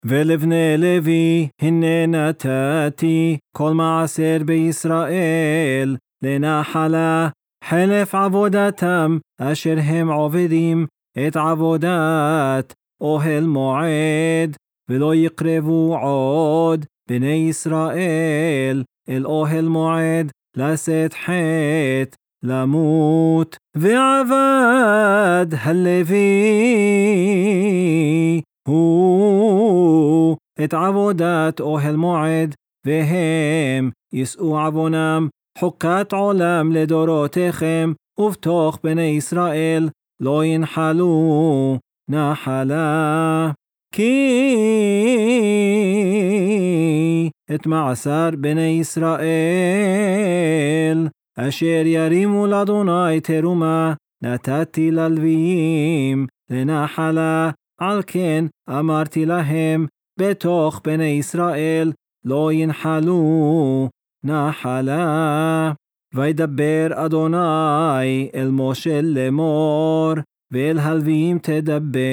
ולבני לוי הנה נתתי כל מעשר בישראל לנחלה חלף עבודתם אשר הם עובדים את עבודת אוהל מועד, ולא יקרבו עוד בני ישראל אל אוהל מועד לשאת חטא למות. ועבד הלוי הוא את עבודת אוהל מועד, והם יישאו עוונם חוקת עולם לדורותיכם, ובתוך בני ישראל לא ינחלו נחלה. כי את מעשר בני ישראל אשר ירימו לאדוני תרומה נתתי ללוויים לנחלה, על כן אמרתי להם בתוך בני ישראל לא ינחלו נחלה. וידבר אדוני אל משה לאמור, ואל הלוויים תדבר,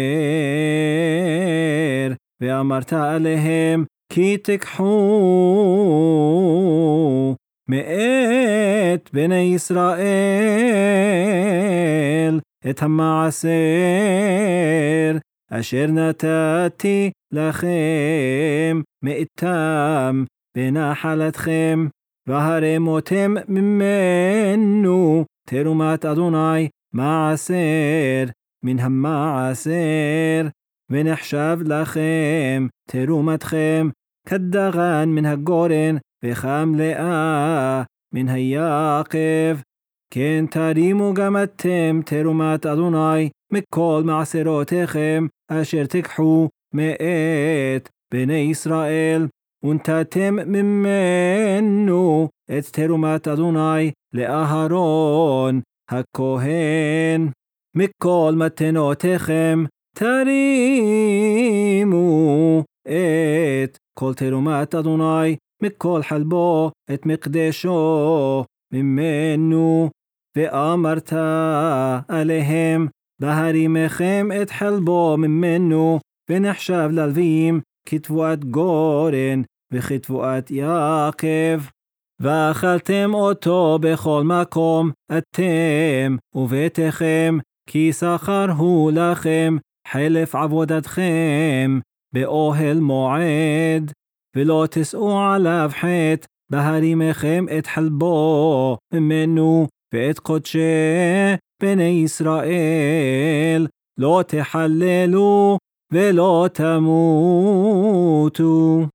ואמרת עליהם כי תיקחו מאת בני ישראל את המעשר אשר נתתי לכם מאיתם בנחלתכם, והרמותם ממנו תרומת אדוני מעשר מן המעשר, ונחשב לכם תרומתכם כדגן מן הגורן וכמלאה מן היקב. כן תרימו גם אתם תרומת אדוני מכל מעשרותיכם אשר תיקחו מאת בני ישראל, ונתתם ממנו את תרומת אדוני לאהרון הכהן. מכל מתנותיכם תרימו את כל תרומת אדוני, מכל חלבו את מקדשו ממנו. ואמרת עליהם בהרימכם את חלבו ממנו, ונחשב ללוויים כתבואת גורן וכתבואת יקב. ואכלתם אותו בכל מקום אתם וביתכם, כי שכר הוא לכם חלף עבודתכם באוהל מועד. ולא תשאו עליו חטא בהרימכם את חלבו ממנו, ואת קודשי בני ישראל לא תחללו ולא תמותו.